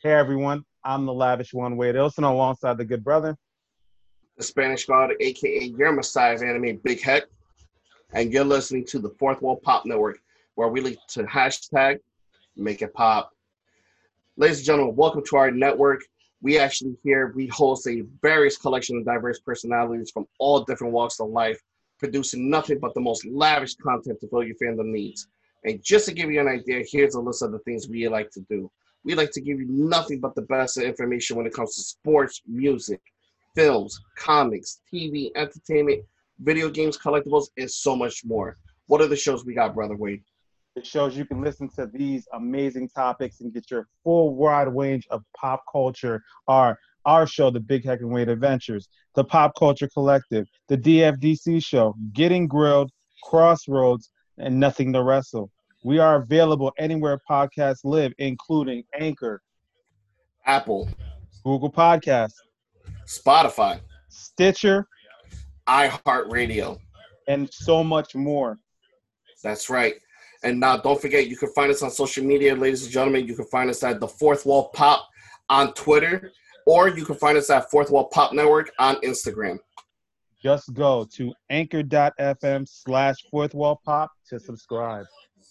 Hey everyone, I'm the lavish one Wade Ilson alongside the good brother. The Spanish God, aka your Messiah of anime, Big Heck, and you're listening to the Fourth Wall Pop Network, where we like to hashtag make it pop. Ladies and gentlemen, welcome to our network. We host a various collection of diverse personalities from all different walks of life, producing nothing but the most lavish content to fill your fandom needs. And just to give you an idea, here's a list of the things we like to do. We like to give you nothing but the best information when it comes to sports, music, films, comics, TV, entertainment, video games, collectibles, and so much more. What are the shows we got, Brother Wade? It shows you can listen to these amazing topics and get your full wide range of pop culture. Our show, the Big Heck and Wade Adventures, the Pop Culture Collective, the DFDC show, Getting Grilled, Crossroads, and Nothing to Wrestle. We are available anywhere podcasts live, including Anchor, Apple, Google Podcasts, Spotify, Stitcher, iHeartRadio. and so much more. That's right. And now don't forget, you can find us on social media, ladies and gentlemen. You can find us at the Fourth Wall Pop on Twitter, or you can find us at Fourth Wall Pop Network on Instagram. Just go to anchor.fm/fourth wall pop to subscribe.